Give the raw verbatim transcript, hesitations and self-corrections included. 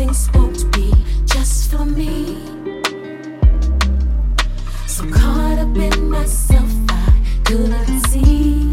everything's supposed to be just for me. So caught up in myself, I couldn't see.